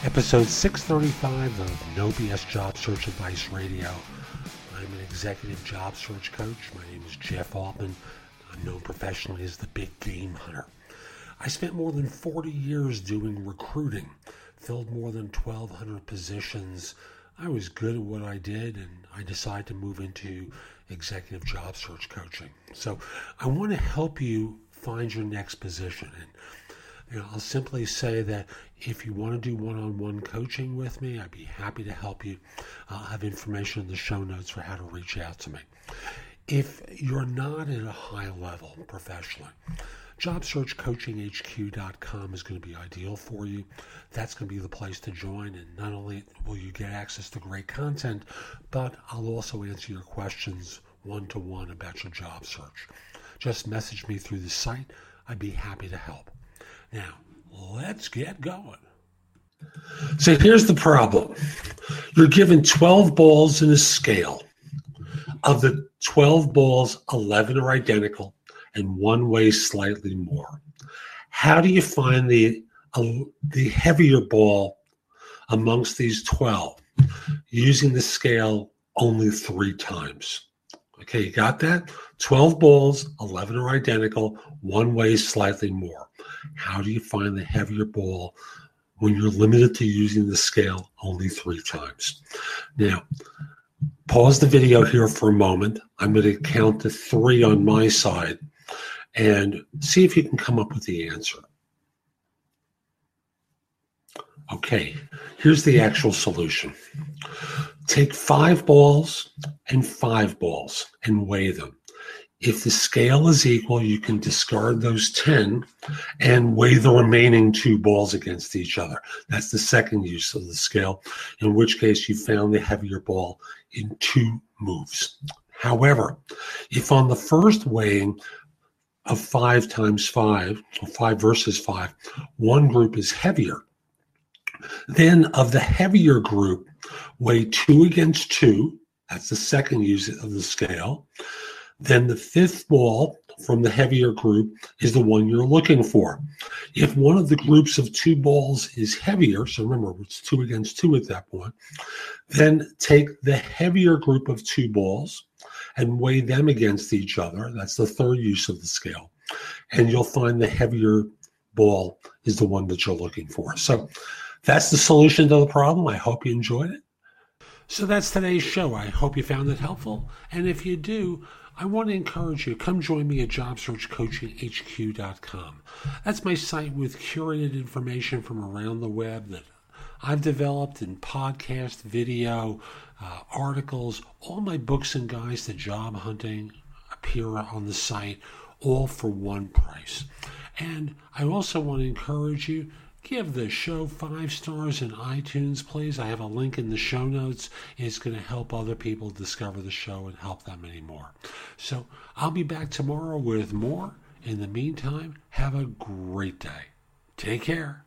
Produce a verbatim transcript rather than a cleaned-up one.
Episode six thirty-five of No B S Job Search Advice Radio. I'm an executive job search coach. My name is Jeff Altman. I'm known professionally as the Big Game Hunter. I spent more than forty years doing recruiting, filled more than twelve hundred positions. I was good at what I did, and I decided to move into executive job search coaching. So I want to help you find your next position. And you know, I'll simply say that if you want to do one-on-one coaching with me, I'd be happy to help you. I'll have information in the show notes for how to reach out to me. If you're not at a high level professionally, job search coaching H Q dot com is going to be ideal for you. That's going to be the place to join, and not only will you get access to great content, but I'll also answer your questions one-to-one about your job search. Just message me through the site. I'd be happy to help. Now, let's get going. So here's the problem. You're given twelve balls in a scale. Of the twelve balls, eleven are identical and one weighs slightly more. How do you find the, uh, the heavier ball amongst these twelve? Using the scale only three times. Okay, you got that? twelve balls, eleven are identical, one weighs slightly more. How do you find the heavier ball when you're limited to using the scale only three times? Now, pause the video here for a moment. I'm going to count to three on my side and see if you can come up with the answer. Okay, here's the actual solution. Take five balls and five balls and weigh them. If the scale is equal, you can discard those ten and weigh the remaining two balls against each other. That's the second use of the scale, in which case you found the heavier ball in two moves. However, if on the first weighing of five times five, or five versus five, one group is heavier, then of the heavier group, weigh two against two. That's the second use of the scale. Then the fifth ball from the heavier group is the one you're looking for. If one of the groups of two balls is heavier, so remember it's two against two at that point, then take the heavier group of two balls and weigh them against each other. That's the third use of the scale. And you'll find the heavier ball is the one that you're looking for. So that's the solution to the problem. I hope you enjoyed it. So that's today's show. I hope you found it helpful. And if you do, I want to encourage you, come join me at job search coaching H Q dot com. That's my site with curated information from around the web that I've developed in podcast, video, uh, articles. All my books and guides to job hunting appear on the site, all for one price. And I also want to encourage you, give the show five stars in iTunes, please. I have a link in the show notes. It's going to help other people discover the show and help them anymore. So I'll be back tomorrow with more. In the meantime, have a great day. Take care.